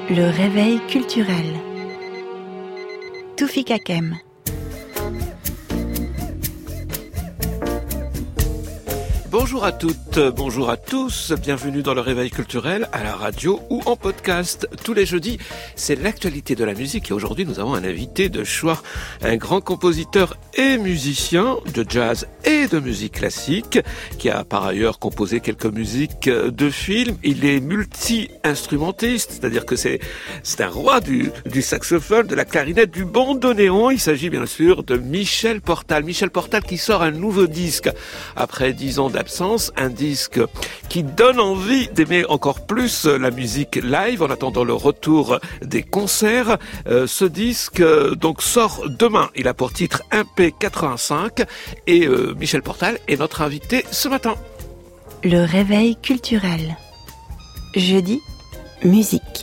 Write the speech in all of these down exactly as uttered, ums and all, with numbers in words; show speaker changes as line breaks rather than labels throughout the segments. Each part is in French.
Le réveil culturel. Toufik Hakem.
Bonjour à toutes, bonjour à tous, bienvenue dans le Réveil culturel à la radio ou en podcast. Tous les jeudis, c'est l'actualité de la musique et aujourd'hui nous avons un invité de choix, un grand compositeur et musicien de jazz et de musique classique qui a par ailleurs composé quelques musiques de films. Il est multi-instrumentiste, c'est-à-dire que c'est, c'est un roi du, du saxophone, de la clarinette, du bandoneon. Il s'agit bien sûr de Michel Portal. Michel Portal qui sort un nouveau disque après dix ans d'absence, un disque qui donne envie d'aimer encore plus la musique live en attendant le retour des concerts. Euh, ce disque euh, donc sort demain. Il a pour titre un P quatre-vingt-cinq et euh, Michel Portal est notre invité ce matin.
Le réveil culturel. Jeudi, musique.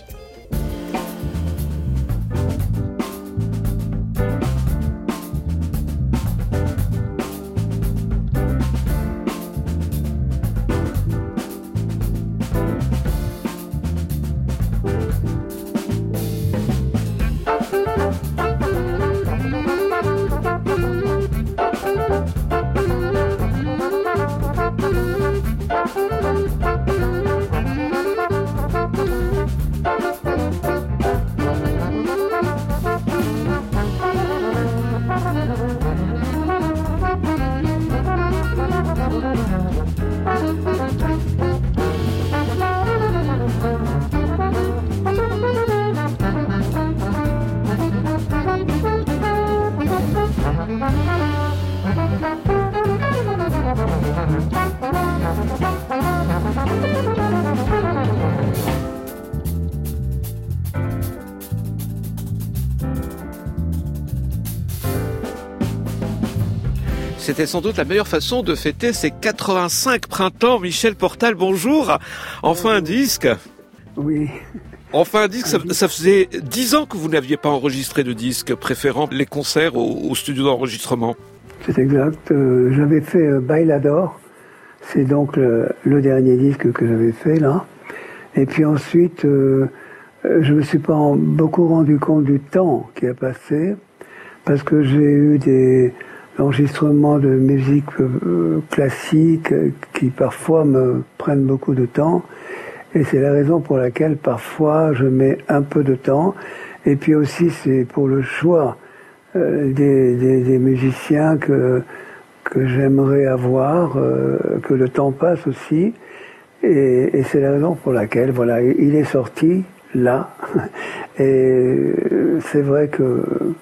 C'était sans doute la meilleure façon de fêter ses quatre-vingt-cinq printemps. Michel Portal, bonjour. Enfin un disque.
Oui.
Enfin un disque, ça, ça faisait dix ans que vous n'aviez pas enregistré de disque, préférant les concerts au, au studio d'enregistrement.
C'est exact. Euh, j'avais fait euh, Bailador. C'est donc le, le dernier disque que j'avais fait là. Et puis ensuite, euh, je me suis pas en, beaucoup rendu compte du temps qui a passé parce que j'ai eu des enregistrements de musique euh, classique euh, qui parfois me prennent beaucoup de temps. Et c'est la raison pour laquelle parfois je mets un peu de temps. Et puis aussi c'est pour le choix euh, des, des, des musiciens que, que j'aimerais avoir, euh, que le temps passe aussi. Et, et c'est la raison pour laquelle, voilà, il est sorti là. Et c'est vrai que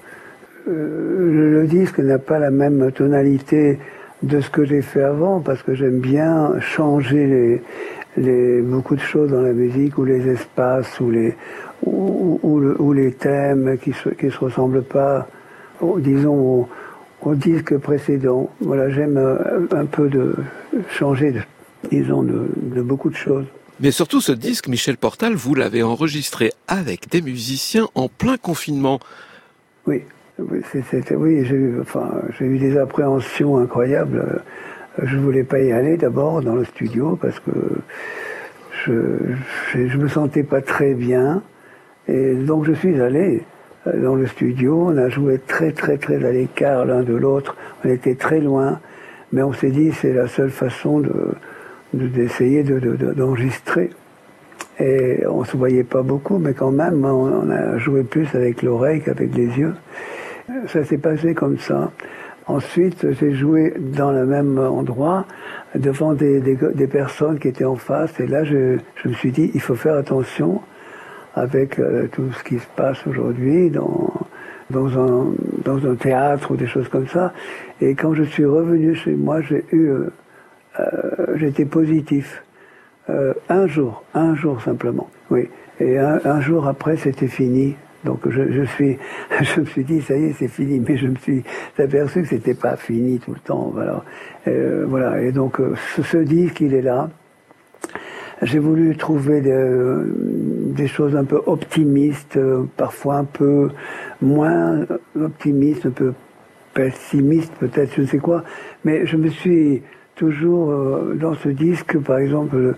euh, le disque n'a pas la même tonalité de ce que j'ai fait avant, parce que j'aime bien changer les, les, beaucoup de choses dans la musique, ou les espaces, ou les, ou, ou, ou, ou les thèmes qui se, qui se ressemblent pas, au, disons, au, au disque précédent. Voilà, j'aime un peu de changer de disons, de, de beaucoup de choses.
Mais surtout, ce disque, Michel Portal, vous l'avez enregistré avec des musiciens en plein confinement.
Oui, oui, c'est, c'est, oui j'ai, eu, enfin, j'ai eu des appréhensions incroyables. Je voulais pas y aller d'abord dans le studio parce que je, je, je me sentais pas très bien. Et donc je suis allé dans le studio. On a joué très très très à l'écart l'un de l'autre. On était très loin. Mais on s'est dit c'est la seule façon de d'essayer de, de, de, d'enregistrer. Et on se voyait pas beaucoup, mais quand même, on, on a joué plus avec l'oreille qu'avec les yeux. Ça s'est passé comme ça. Ensuite, j'ai joué dans le même endroit, devant des, des, des personnes qui étaient en face, et là, je, je me suis dit, il faut faire attention avec euh, tout ce qui se passe aujourd'hui dans, dans, un, dans un théâtre ou des choses comme ça. Et quand je suis revenu chez moi, j'ai eu... Euh, Euh, j'étais positif. Euh, un jour, un jour simplement, oui. Et un, un jour après, c'était fini. Donc je, je suis, je me suis dit, ça y est, c'est fini. Mais je me suis aperçu que c'était pas fini tout le temps. Voilà. Euh, voilà. Et donc ce, ce disque, il est là. J'ai voulu trouver des, des choses un peu optimistes, parfois un peu moins optimistes, un peu pessimistes, peut-être, je ne sais quoi. Mais je me suis toujours euh, dans ce disque, par exemple,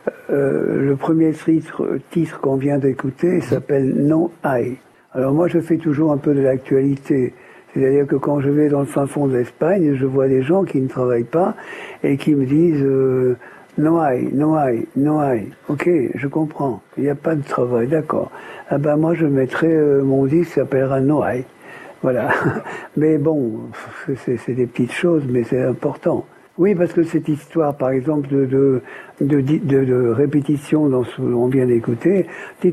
Euh, le premier titre, titre qu'on vient d'écouter s'appelle No Hay. Alors moi, je fais toujours un peu de l'actualité. C'est-à-dire que quand je vais dans le fin fond de l'Espagne, je vois des gens qui ne travaillent pas et qui me disent euh, no hay, no hay, no hay. Ok, je comprends. Il n'y a pas de travail, d'accord. Ah ben moi, je mettrai euh, mon disque qui s'appellera No hay. Voilà. Mais bon, c'est, c'est des petites choses, mais c'est important. Oui, parce que cette histoire, par exemple, de, de, de, de, de répétition dans ce qu'on vient d'écouter, c'est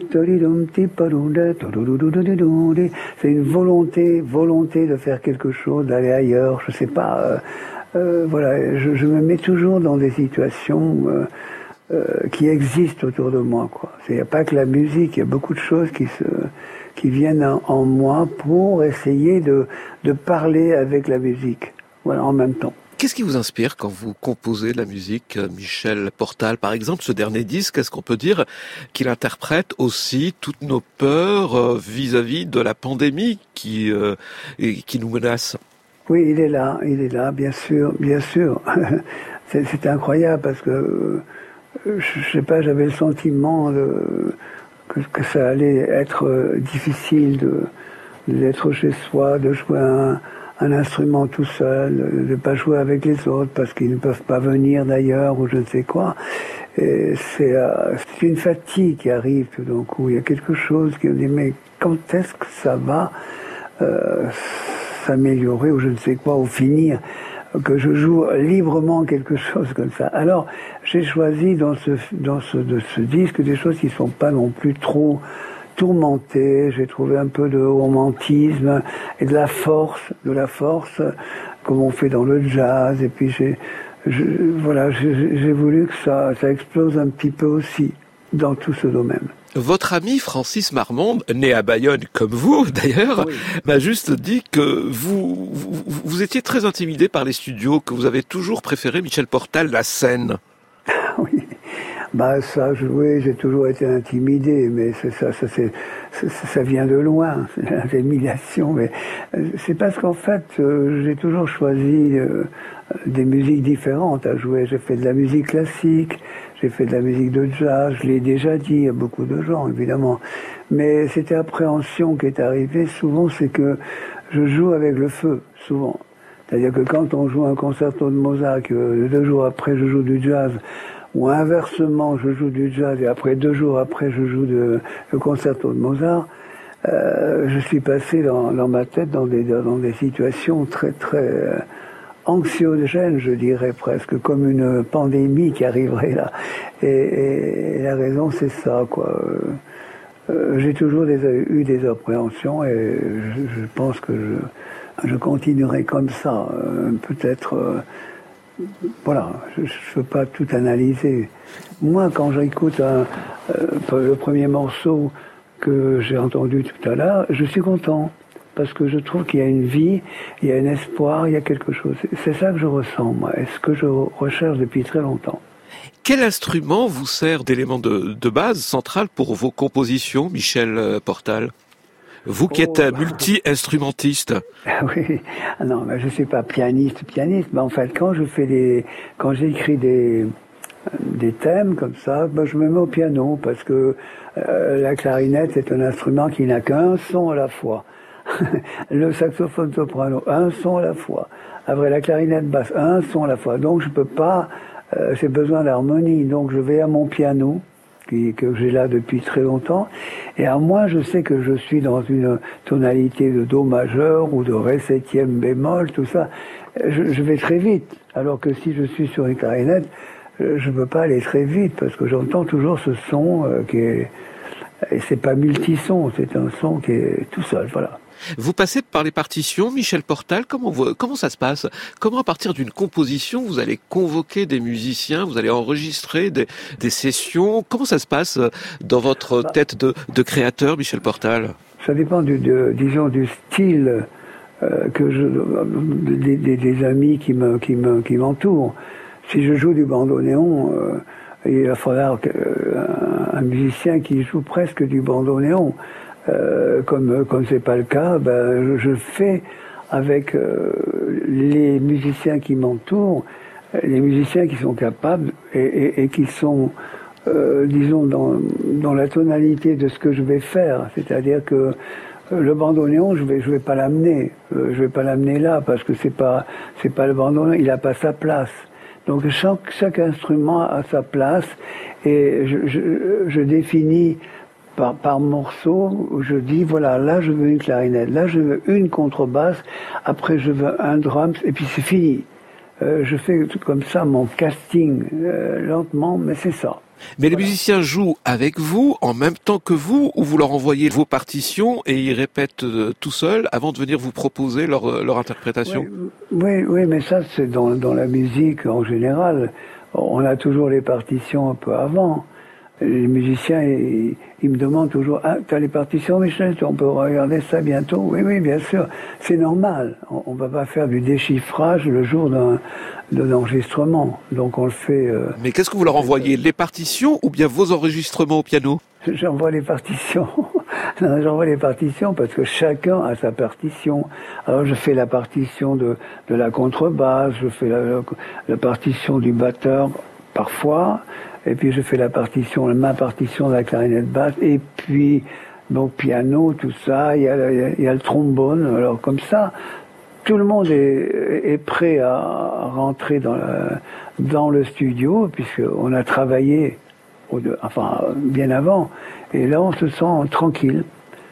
une volonté, volonté de faire quelque chose, d'aller ailleurs, je sais pas. Euh, euh, voilà, je, je me mets toujours dans des situations euh, euh, qui existent autour de moi, quoi. Il n'y a pas que la musique, il y a beaucoup de choses qui se, qui viennent en, en moi pour essayer de, de parler avec la musique, voilà, en même temps.
Qu'est-ce qui vous inspire quand vous composez de la musique, Michel Portal? Par exemple, ce dernier disque, est-ce qu'on peut dire qu'il interprète aussi toutes nos peurs vis-à-vis de la pandémie qui, euh, qui nous menace?
Oui, il est là, il est là, bien sûr, bien sûr. c'est, c'est incroyable parce que, je sais pas, j'avais le sentiment de, que, que ça allait être difficile de, d'être chez soi, de jouer un un instrument tout seul, de ne pas jouer avec les autres parce qu'ils ne peuvent pas venir d'ailleurs ou je ne sais quoi. Et c'est, euh, c'est une fatigue qui arrive tout d'un coup. Il y a quelque chose qui me dit mais quand est-ce que ça va euh, s'améliorer ou je ne sais quoi, ou finir, que je joue librement quelque chose comme ça. Alors j'ai choisi dans ce, dans ce, de ce disque des choses qui ne sont pas non plus trop tourmenté, j'ai trouvé un peu de romantisme et de la force, de la force, comme on fait dans le jazz. Et puis j'ai, je, voilà, j'ai, j'ai voulu que ça, ça explose un petit peu aussi dans tout ce domaine.
Votre ami Francis Marmande, né à Bayonne comme vous d'ailleurs, oui, m'a juste dit que vous, vous, vous étiez très intimidé par les studios, que vous avez toujours préféré, Michel Portal, la scène.
Oui. Bah ça, je, oui, j'ai toujours été intimidé, mais c'est ça, ça, c'est, ça, ça vient de loin, c'est l'intimidation. Mais c'est parce qu'en fait, euh, j'ai toujours choisi euh, des musiques différentes à jouer. J'ai fait de la musique classique, j'ai fait de la musique de jazz, je l'ai déjà dit à beaucoup de gens, évidemment. Mais cette appréhension qui est arrivée, souvent, c'est que je joue avec le feu, souvent. C'est-à-dire que quand on joue un concerto de Mozart, que deux jours après, je joue du jazz, ou inversement, je joue du jazz et après deux jours après, je joue de, le concerto de Mozart. Euh, je suis passé dans, dans ma tête dans des, dans des situations très très euh, anxiogènes, je dirais presque, comme une pandémie qui arriverait là. Et, et, et la raison, c'est ça, quoi. Euh, euh, j'ai toujours des, eu des appréhensions et je, je pense que je, je continuerai comme ça, euh, peut-être. Euh, Voilà, je ne peux pas tout analyser. Moi, quand j'écoute un, euh, le premier morceau que j'ai entendu tout à l'heure, je suis content. Parce que je trouve qu'il y a une vie, il y a un espoir, il y a quelque chose. C'est ça que je ressens, moi, et ce que je recherche depuis très longtemps.
Quel instrument vous sert d'élément de, de base central pour vos compositions, Michel Portal ? Vous qui êtes oh, multi-instrumentiste.
Oui, non, mais je suis pas pianiste, pianiste, mais en fait, quand je fais des, quand j'écris des, des thèmes comme ça, ben, je me mets au piano parce que euh, la clarinette est un instrument qui n'a qu'un son à la fois. Le saxophone soprano, un son à la fois. Après la clarinette basse, un son à la fois. Donc je peux pas, euh, j'ai besoin d'harmonie. Donc je vais à mon piano, que j'ai là depuis très longtemps, et à moi je sais que je suis dans une tonalité de do majeur ou de ré septième bémol, tout ça, je, je vais très vite, alors que si je suis sur une clarinette, je ne peux pas aller très vite, parce que j'entends toujours ce son euh, qui est, et c'est pas multison, c'est un son qui est tout seul, voilà.
Vous passez par les partitions, Michel Portal, comment, vous, comment ça se passe ? Comment à partir d'une composition, vous allez convoquer des musiciens, vous allez enregistrer des, des sessions ? Comment ça se passe dans votre tête de, de créateur, Michel Portal ?
Ça dépend, du, de, disons, du style euh, que je, des, des, des amis qui, me, qui, me, qui m'entourent. Si je joue du bandoneon, euh, il va falloir que, euh, un musicien qui joue presque du bandoneon. Euh, comme comme c'est pas le cas, ben je, je fais avec euh, les musiciens qui m'entourent, les musiciens qui sont capables et, et, et qui sont euh, disons, dans, dans la tonalité de ce que je vais faire. C'est-à-dire que euh, le bandoneon, je vais, je vais pas l'amener. Euh, je vais pas l'amener là parce que c'est pas, c'est pas le bandoneon, il a pas sa place. Donc chaque, chaque instrument a sa place et je, je, je définis par, par morceau, où je dis voilà, là je veux une clarinette, là je veux une contrebasse, après je veux un drums et puis c'est fini. Euh, je fais comme ça mon casting euh, lentement, mais c'est ça.
Mais
voilà.
Les musiciens jouent avec vous en même temps que vous, ou vous leur envoyez vos partitions et ils répètent euh, tout seuls avant de venir vous proposer leur, leur interprétation?
Oui, oui, oui, mais ça c'est dans, dans la musique en général. On a toujours les partitions un peu avant. Les musiciens, ils, ils me demandent toujours « Ah, t'as les partitions, Michel? On peut regarder ça bientôt ?» Oui, oui, bien sûr. C'est normal. On ne va pas faire du déchiffrage le jour d'un, d'un enregistrement. Donc on le fait... Euh,
Mais qu'est-ce que vous leur envoyez? Les partitions ou bien vos enregistrements au piano?
J'envoie les partitions. Non, j'envoie les partitions parce que chacun a sa partition. Alors je fais la partition de, de la contrebasse, je fais la, la, la partition du batteur parfois... Et puis je fais la partition, ma partition de la clarinette basse, et puis donc piano, tout ça, il y a, il y a le trombone. Alors comme ça, tout le monde est, est prêt à rentrer dans, la, dans le studio, puisqu'on a travaillé, au, enfin bien avant, et là on se sent tranquille.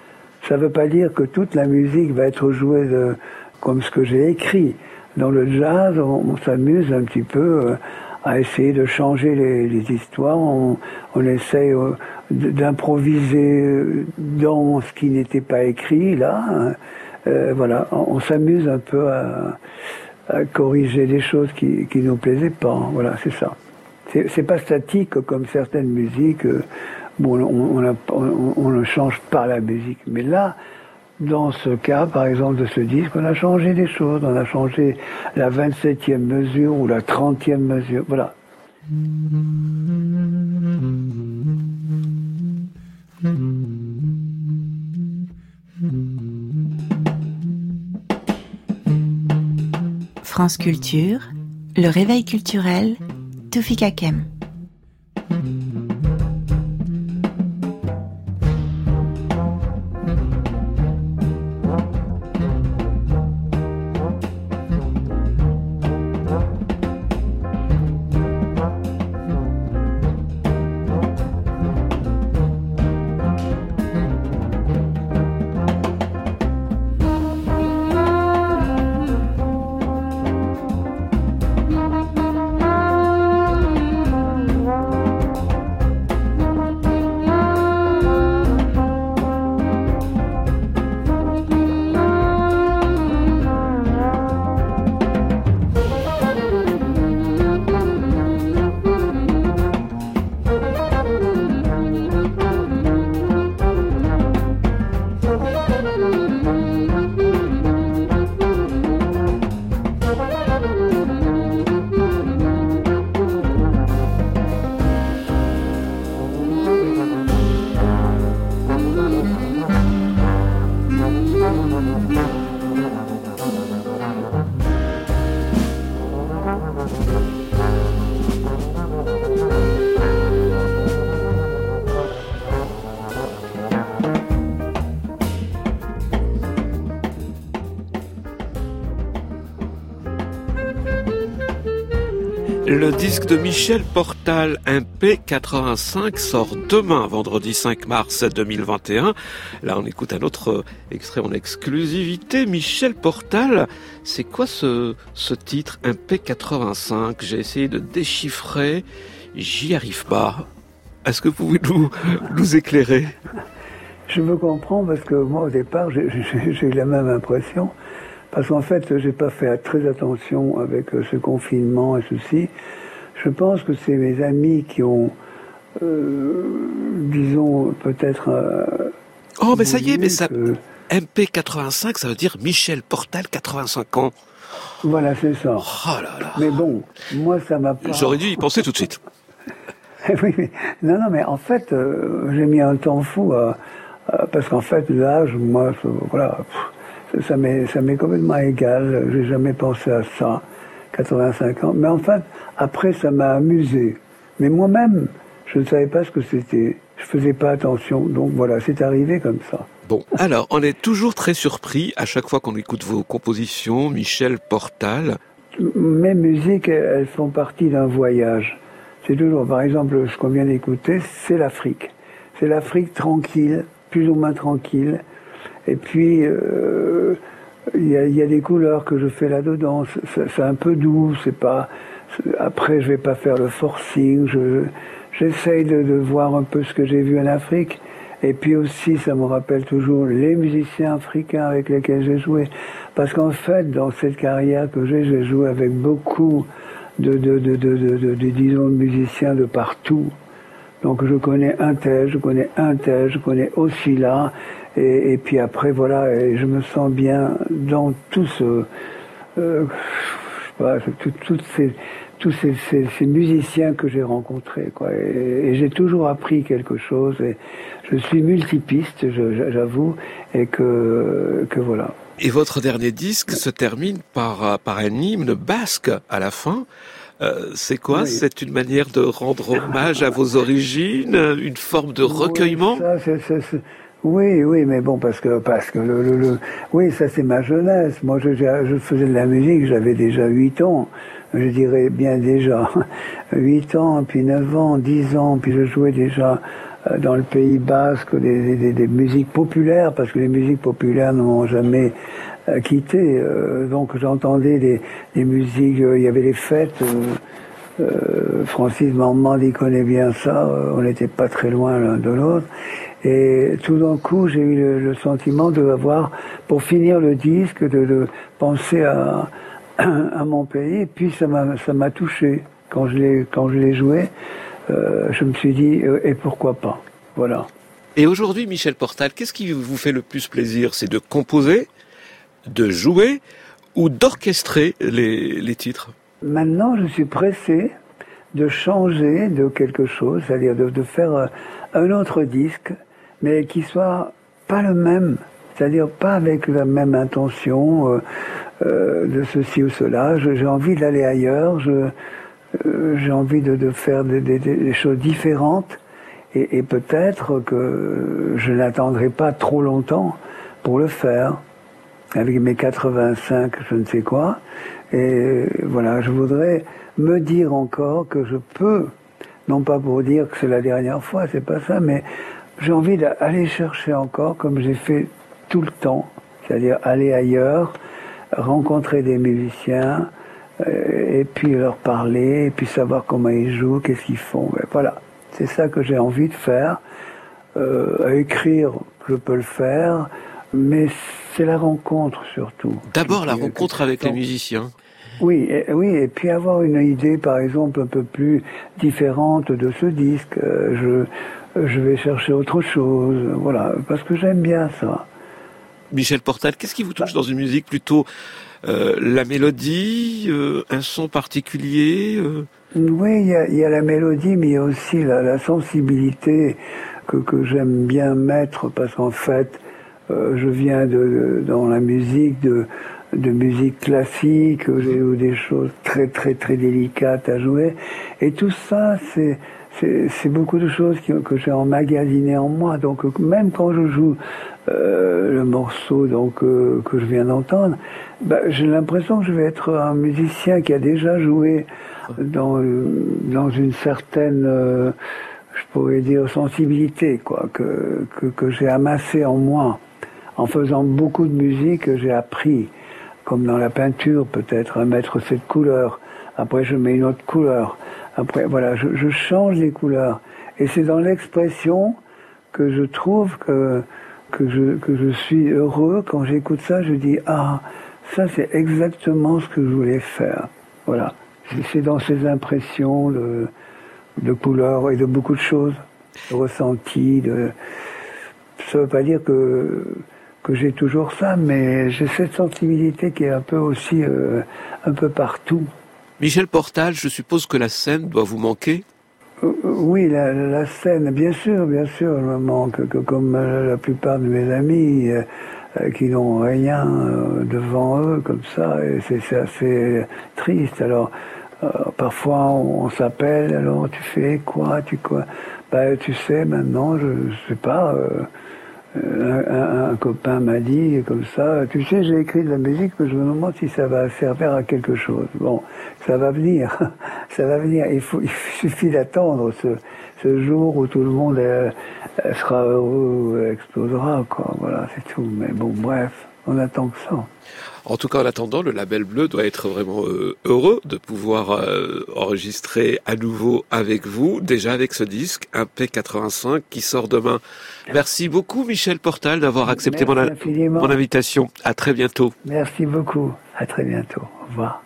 Ça ne veut pas dire que toute la musique va être jouée de, comme ce que j'ai écrit. Dans le jazz, on, on s'amuse un petit peu... Euh, à essayer de changer les, les histoires, on, on essaye euh, d'improviser dans ce qui n'était pas écrit, là. Hein. Euh, voilà, on, on s'amuse un peu à, à corriger des choses qui qui nous plaisaient pas. Voilà, c'est ça. C'est, c'est pas statique comme certaines musiques. Euh, bon, on, on, a, on, on ne change pas la musique, mais là, dans ce cas, par exemple, de ce disque, on a changé des choses. On a changé la vingt-septième mesure ou la trentième mesure. Voilà.
France Culture, le réveil culturel, Toufik Hakem.
Le disque de Michel Portal, M P quatre-vingt-cinq, sort demain, vendredi cinq mars deux mille vingt et un. Là, on écoute un autre extrait en exclusivité. Michel Portal, c'est quoi ce, ce titre, M P quatre-vingt-cinq? J'ai essayé de déchiffrer, j'y arrive pas. Est-ce que vous pouvez nous, nous éclairer?
Je me comprends parce que moi, au départ, j'ai, j'ai, j'ai eu la même impression. Parce qu'en fait, j'ai pas fait très attention avec ce confinement et ceci. Je pense que c'est mes amis qui ont, euh, disons, peut-être... Euh,
oh, mais ça y est, mais ça...
Que...
M P quatre-vingt-cinq, ça veut dire Michel Portal, quatre-vingt-cinq ans.
Voilà, c'est ça.
Oh là là.
Mais bon, moi, ça m'a pas...
J'aurais dû y penser tout de suite.
Oui, mais... Non, non, mais en fait, euh, j'ai mis un temps fou à... à parce qu'en fait, l'âge, moi, voilà... Pff, Ça m'est, ça m'est complètement égal, j'ai jamais pensé à ça, quatre-vingt-cinq ans. Mais en fait, après, ça m'a amusé. Mais moi-même, je ne savais pas ce que c'était. Je faisais pas attention. Donc voilà, c'est arrivé comme ça.
Bon, alors, on est toujours très surpris à chaque fois qu'on écoute vos compositions, Michel Portal.
Mes musiques, elles font partie d'un voyage. C'est toujours, par exemple, ce qu'on vient d'écouter, c'est l'Afrique. C'est l'Afrique tranquille, plus ou moins tranquille. Et puis, euh, il y a, y a des couleurs que je fais là-dedans. C'est, c'est un peu doux, c'est pas... C'est, après, je vais pas faire le forcing. Je, j'essaye de, de voir un peu ce que j'ai vu en Afrique. Et puis aussi, ça me rappelle toujours les musiciens africains avec lesquels j'ai joué. Parce qu'en fait, dans cette carrière que j'ai, j'ai joué avec beaucoup de, de, de, de, de, de, de disons, de musiciens de partout. Donc je connais un tel, je connais un tel, je connais aussi là. Et, et puis après, voilà, et je me sens bien dans tout ce... Euh, je sais pas, tout, toutes ces... tous ces, ces, ces musiciens que j'ai rencontrés, quoi. Et, et j'ai toujours appris quelque chose. Et je suis multipiste, je, j'avoue, et que, que voilà.
Et votre dernier disque se termine par, par un hymne basque à la fin. Euh, c'est quoi? Oui. C'est une manière de rendre hommage à vos origines, une forme de recueillement?
Oui, ça, c'est, c'est, c'est... Oui, oui, mais bon, parce que, parce que le, le, le... oui, ça c'est ma jeunesse. Moi, je, je faisais de la musique, j'avais déjà huit ans. Je dirais bien déjà huit ans, puis neuf ans, dix ans, puis je jouais déjà dans le Pays Basque des, des, des musiques populaires, parce que les musiques populaires ne m'ont jamais quitté. Donc j'entendais des, des musiques, il y avait les fêtes, euh, Francis Marmande, il connaît bien ça, on n'était pas très loin l'un de l'autre. Et tout d'un coup, j'ai eu le, le sentiment de avoir, pour finir le disque, de, de penser à... à mon pays, et puis ça m'a ça m'a touché quand je l'ai quand je l'ai joué. Euh, je me suis dit euh, et pourquoi pas, voilà.
Et aujourd'hui, Michel Portal, qu'est-ce qui vous fait le plus plaisir? C'est de composer, de jouer ou d'orchestrer les les titres?
Maintenant, je suis pressé de changer de quelque chose, c'est-à-dire de, de faire un autre disque, mais qui soit pas le même. C'est-à-dire pas avec la même intention euh, euh, de ceci ou cela. Je, j'ai envie d'aller ailleurs. Je, euh, j'ai envie de, de faire des, des, des choses différentes. Et, et peut-être que je n'attendrai pas trop longtemps pour le faire. Avec mes quatre-vingt-cinq, je ne sais quoi. Et voilà, je voudrais me dire encore que je peux, non pas pour dire que c'est la dernière fois, c'est pas ça, mais j'ai envie d'aller chercher encore, comme j'ai fait tout le temps, c'est-à-dire aller ailleurs, rencontrer des musiciens, euh, et puis leur parler, et puis savoir comment ils jouent, qu'est-ce qu'ils font. Et voilà, c'est ça que j'ai envie de faire. Euh, à écrire, je peux le faire, mais c'est la rencontre surtout.
D'abord la rencontre avec les musiciens.
Oui, et, oui, et puis avoir une idée, par exemple, un peu plus différente de ce disque. Euh, je, je vais chercher autre chose, voilà, parce que j'aime bien ça.
Michel Portal, qu'est-ce qui vous touche dans une musique? Plutôt euh, la mélodie, euh, un son particulier euh...
Oui, il y a, y a la mélodie, mais il y a aussi la, la sensibilité que, que j'aime bien mettre, parce qu'en fait, euh, je viens de, de dans la musique de, de musique classique, j'ai eu des choses très très très délicates à jouer, et tout ça, c'est C'est, c'est beaucoup de choses qui, que j'ai emmagasinées en moi. Donc même quand je joue euh, le morceau donc euh, que je viens d'entendre, bah, j'ai l'impression que je vais être un musicien qui a déjà joué dans dans une certaine, euh, je pourrais dire, sensibilité, quoi, que que, que j'ai amassée en moi en faisant beaucoup de musique que j'ai appris, comme dans la peinture peut-être, à mettre cette couleur. Après je mets une autre couleur. Après, voilà, je, je change les couleurs. Et c'est dans l'expression que je trouve que, que, je, que je suis heureux. Quand j'écoute ça, je dis, ah, ça c'est exactement ce que je voulais faire. Voilà. C'est, c'est dans ces impressions de, de couleurs et de beaucoup de choses, de ressentis. De... Ça ne veut pas dire que, que j'ai toujours ça, mais j'ai cette sensibilité qui est un peu aussi, euh, un peu partout.
Michel Portal, je suppose que la scène doit vous manquer?
euh, Oui, la, la scène, bien sûr, bien sûr, elle me manque, que, comme la plupart de mes amis euh, qui n'ont rien euh, devant eux, comme ça, et c'est, c'est assez triste. Alors, Euh, parfois on, on s'appelle, alors tu fais quoi, tu quoi. Bah tu sais maintenant, je, je sais pas. Euh, un, un, un copain m'a dit comme ça, tu sais j'ai écrit de la musique, mais je me demande si ça va servir à quelque chose. Bon, ça va venir, ça va venir. Il faut, il suffit d'attendre ce, ce jour où tout le monde euh, sera heureux, explosera quoi. Voilà, c'est tout. Mais bon, bref, on attend que ça.
En tout cas, en attendant, le label Bleu doit être vraiment euh, heureux de pouvoir euh, enregistrer à nouveau avec vous, déjà avec ce disque, un P quatre-vingt-cinq qui sort demain. Merci beaucoup, Michel Portal, d'avoir accepté mon, a- mon invitation. À très bientôt.
Merci beaucoup. À très bientôt. Au revoir.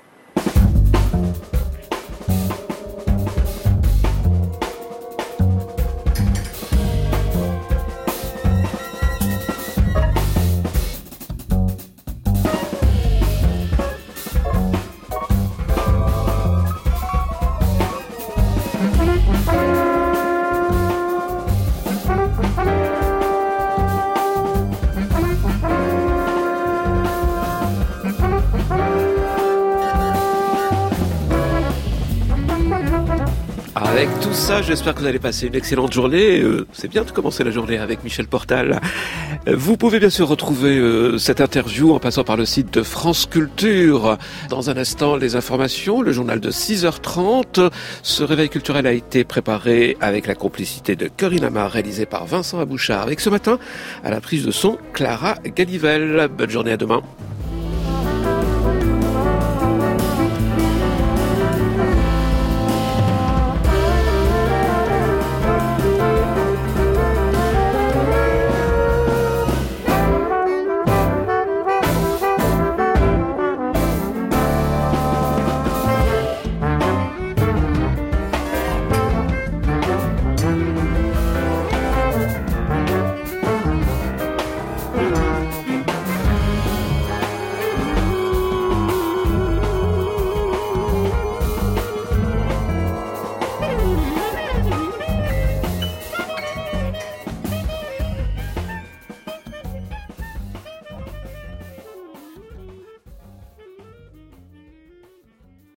Avec tout ça, j'espère que vous allez passer une excellente journée. Euh, c'est bien de commencer la journée avec Michel Portal. Euh, vous pouvez bien sûr retrouver euh, cette interview en passant par le site de France Culture. Dans un instant, les informations, le journal de six heures trente. Ce réveil culturel a été préparé avec la complicité de Corinne Amar, réalisé par Vincent Abouchard. Avec ce matin, à la prise de son, Clara Galivelle. Bonne journée, à demain.